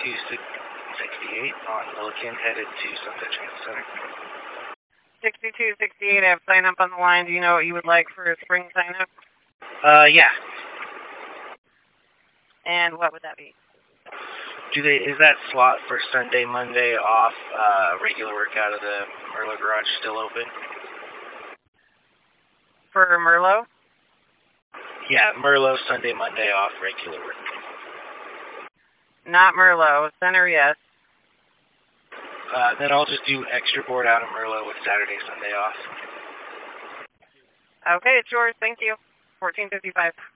6268 on Milliken, headed to Sunset Transit Center. 6268, I have sign up on the line. Do you know what you would like for a spring sign up? Yeah. And what would that be? Is that slot for Sunday, Monday off, regular work out of the Merlot garage still open? For Merlot? Yeah, Merlot, Sunday, Monday off, regular work. Not Merlot. Center, yes. Then I'll just do extra board out of Merlot with Saturday, Sunday off. Okay, it's yours. Thank you. 1455.